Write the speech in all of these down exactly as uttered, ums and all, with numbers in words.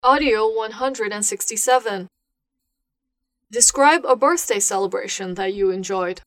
Audio one hundred sixty-seven. Describe a birthday celebration that you enjoyed.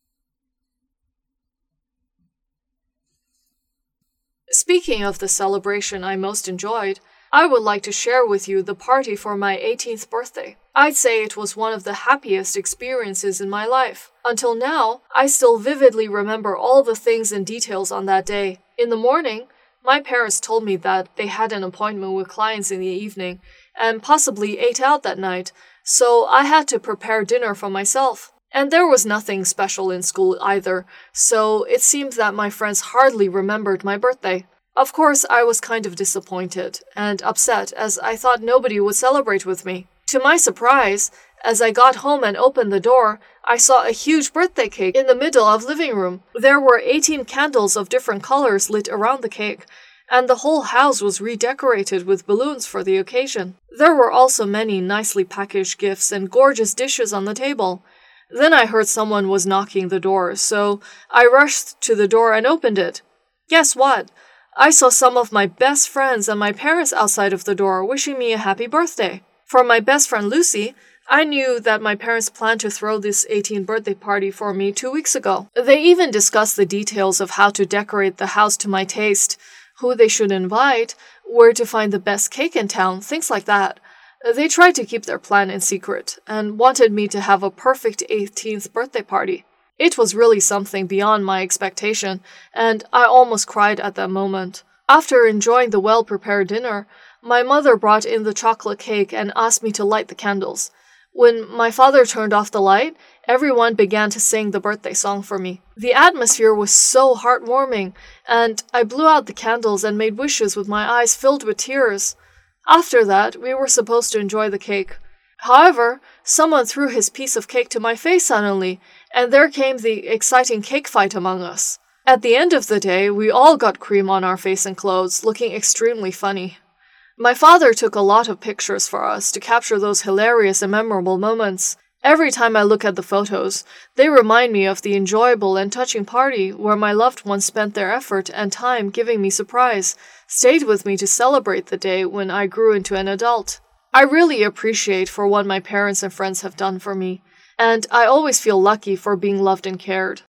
Speaking of the celebration I most enjoyed, I would like to share with you the party for my eighteenth birthday. I'd say it was one of the happiest experiences in my life. Until now, I still vividly remember all the things and details on that day. In the morning, my parents told me that they had an appointment with clients in the evening and possibly ate out that night, so I had to prepare dinner for myself. And there was nothing special in school either, so it seemed that my friends hardly remembered my birthday. Of course, I was kind of disappointed and upset as I thought nobody would celebrate with me. To my surprise, as I got home and opened the door, I saw a huge birthday cake in the middle of the living room. There were eighteen candles of different colors lit around the cake, and the whole house was redecorated with balloons for the occasion. There were also many nicely packaged gifts and gorgeous dishes on the table. Then I heard someone was knocking the door, so I rushed to the door and opened it. Guess what? I saw some of my best friends and my parents outside of the door wishing me a happy birthday. For my best friend Lucy, I knew that my parents planned to throw this eighteenth birthday party for me two weeks ago. They even discussed the details of how to decorate the house to my taste, who they should invite, where to find the best cake in town, things like that. They tried to keep their plan in secret and wanted me to have a perfect eighteenth birthday party. It was really something beyond my expectation, and I almost cried at that moment. After enjoying the well-prepared dinner, my mother brought in the chocolate cake and asked me to light the candles. When my father turned off the light, everyone began to sing the birthday song for me. The atmosphere was so heartwarming, and I blew out the candles and made wishes with my eyes filled with tears. After that, we were supposed to enjoy the cake. However, someone threw his piece of cake to my face suddenly, and there came the exciting cake fight among us. At the end of the day, we all got cream on our face and clothes, looking extremely funny. My father took a lot of pictures for us to capture those hilarious and memorable moments. Every time I look at the photos, they remind me of the enjoyable and touching party where my loved ones spent their effort and time giving me surprise, stayed with me to celebrate the day when I grew into an adult. I really appreciate for what my parents and friends have done for me, and I always feel lucky for being loved and cared.